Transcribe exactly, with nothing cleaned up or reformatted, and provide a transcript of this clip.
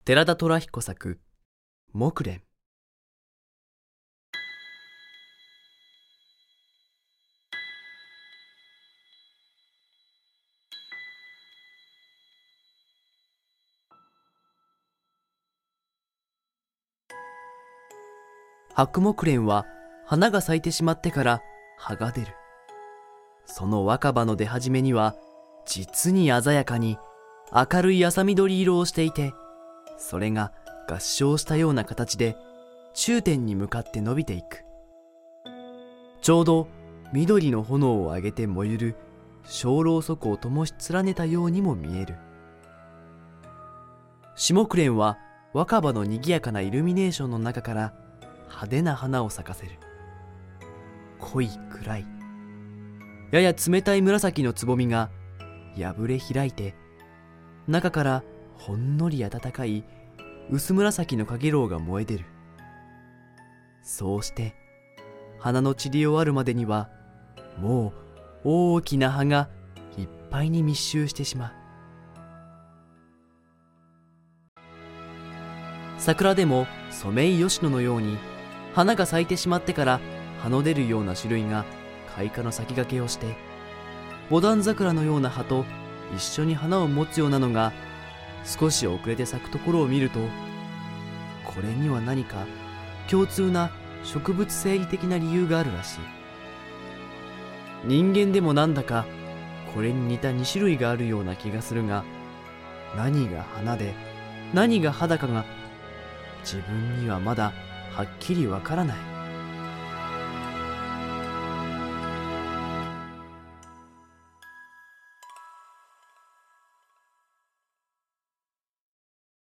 寺田虎彦作木蓮。白木蓮は花が咲いてしまってから葉が出る。その若葉の出始めには実に鮮やかに明るい浅緑色をしていて、それが合掌したような形で中点に向かって伸びていく。ちょうど緑の炎を上げて燃ゆる小ろうそくを灯し連ねたようにも見える。下紅蓮は若葉の賑やかなイルミネーションの中から派手な花を咲かせる。濃い暗いやや冷たい紫のつぼみが破れ開いて、中からほんのり暖かい薄紫のかげろうが燃え出る。そうして花の散り終わるまでにはもう大きな葉がいっぱいに密集してしまう。桜でもソメイヨシノのように花が咲いてしまってから葉の出るような種類が開花の先駆けをして、ボダン桜のような葉と一緒に花を持つようなのが少し遅れて咲くところを見ると、これには何か共通な植物生理的な理由があるらしい。人間でもなんだかこれに似たに種類があるような気がするが、何が花で何が葉だかが自分にはまだはっきりわからない。